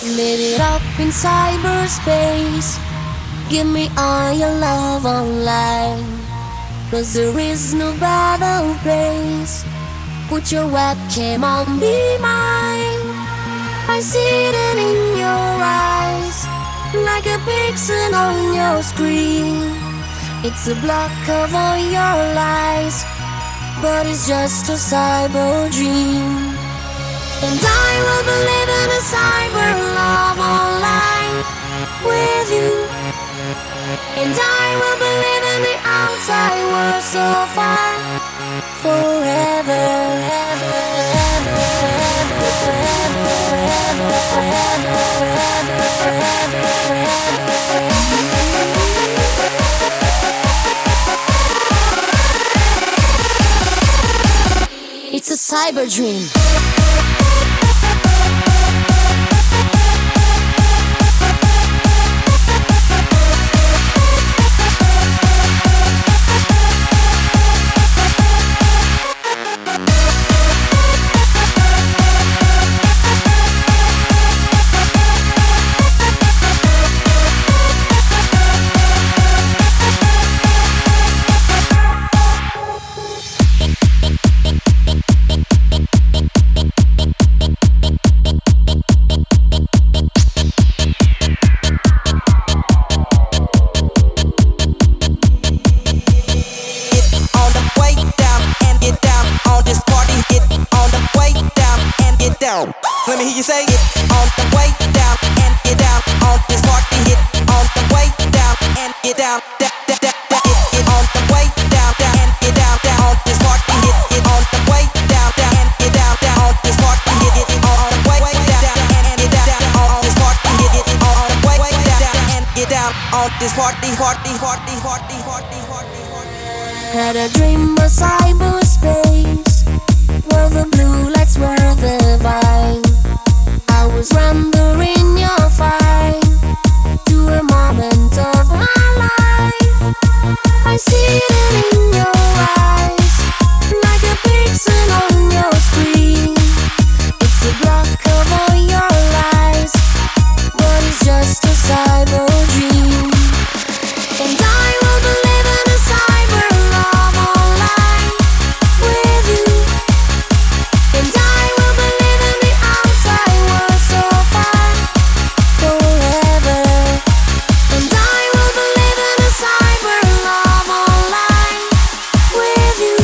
Lit it up in cyberspace. Give me all your love online, 'cause there is no better place. Put your webcam on, be mine. I see it in your eyes, like a pixel on your screen. It's a block of all your lies, but it's just a cyber dream. And I will believe in a cyber love online with you. And I will believe in the outside world so far, forever, ever, ever, ever, ever, ever, ever, ever, ever. It's a cyber dream. Let me hear you say it on the way down and get down on this party. Hit on the way down and get down. It on the way down and get down on this party. Hit on the way down and get down on this party. Hit on the way down and get down on this party. Hit on the way down and get down on this party. Had a dream of cyberspace, where the blue lights were divine. I was rendering your fire to a moment of my life. I see it in your eyes, like a pixel on your screen. It's a block of all your lies, but it's just a cyber dream. And I will believe in a cyber love online with you. And I will believe in the outside world so far, forever. And I will believe in a cyber love online with you.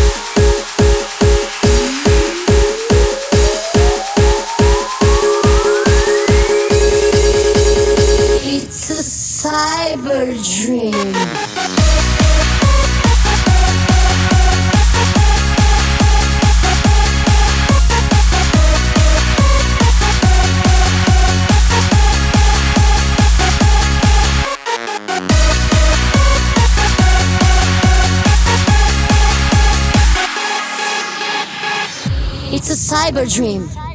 It's a cyber dream. It's a cyber dream.